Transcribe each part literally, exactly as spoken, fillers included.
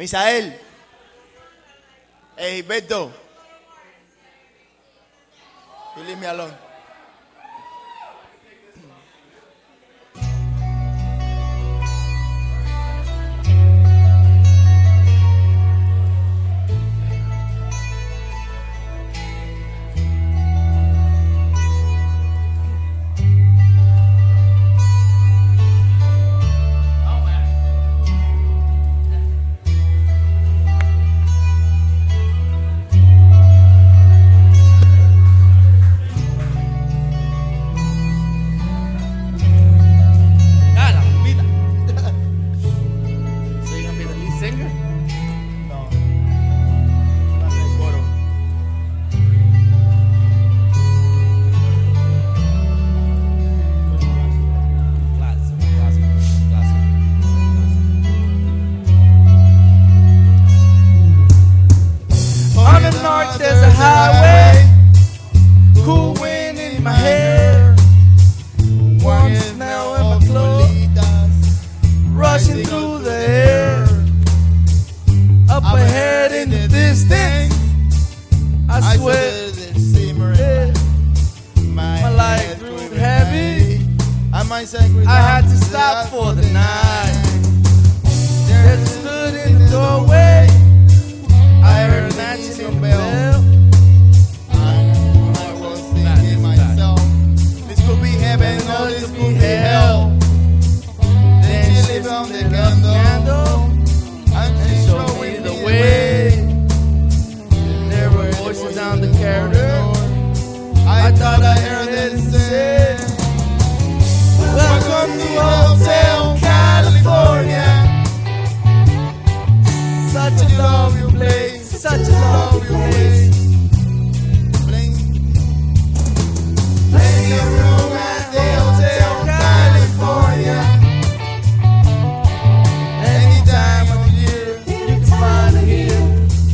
Misael. Hey, Beto. You leave me alone. There's a highway, cool wind in my hair, warm smell in my clothes, rushing through the air. Up ahead in the distance, I swear, yeah, my life grew heavy. I had to stop for the night. As I stood in the doorway, I heard an answering bell. I was thinking myself, this could be heaven or this could be hell. Then she lit on the candle and she showed me the way. There were voices down the corridor. I thought I heard them say, welcome to Hotel California. Such a lovely place, such a lovely place. Plenty of room at the Hotel California. Any time of year, you can find it here.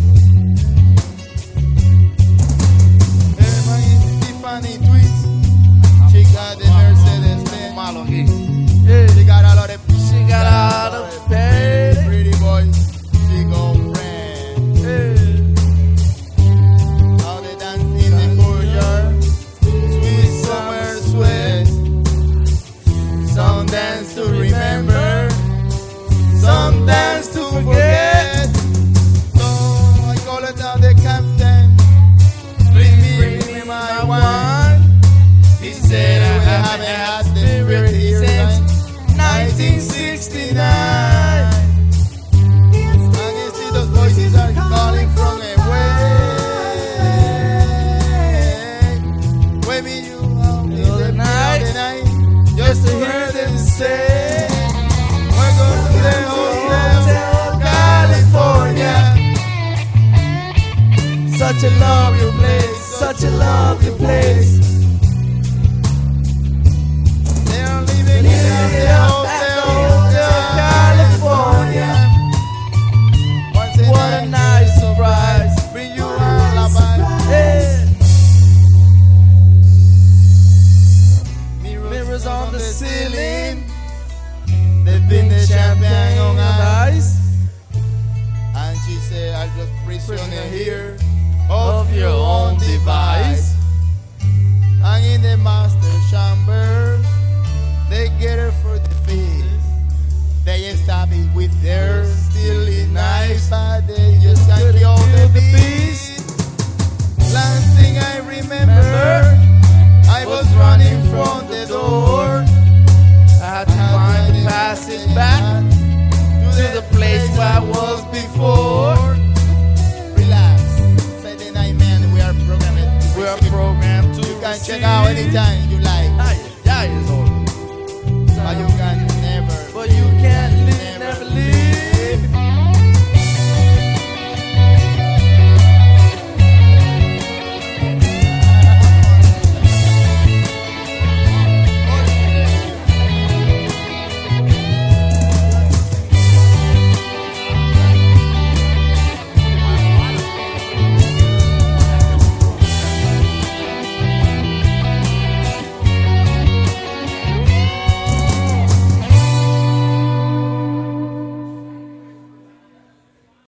Herman Tiffany tweets. She got the Mercedes Benz. Yeah. She got a lot of, She got out of bed. pretty boys. She girlfriend. Yeah. How they dance in the courtyard. Sweet summer sweat. Some dance to remember, some dance to forget. So I call it out the captain. Bring me, bring me my wine. He said I We haven't haven't had had the spirit here since nineteen sixty-nine. And you see those voices are calling from away. Maybe you out in The other the night, night, night, just to hear them say, we're going to the Hotel California. such a lovely place, such a lovely place. They are living in Living the it up Hotel, at the Hotel California. Once a What a night, nice surprise. bring you all about. Yeah. Mirrors, Mirrors on the ceiling, they've been the champagne on ice. ice And she said, I'm just prisoner Prisoner here of your own device. And in the master chamber, they get her for the feast. They stop it with their steely knives, but they just can't Couldn't kill kill the the beast. Last thing I remember, I was running from the door. I had to find the passage back to the place where I was before. Relax. Saturday night, man, we are programmed. We are programmed to You can check out anytime.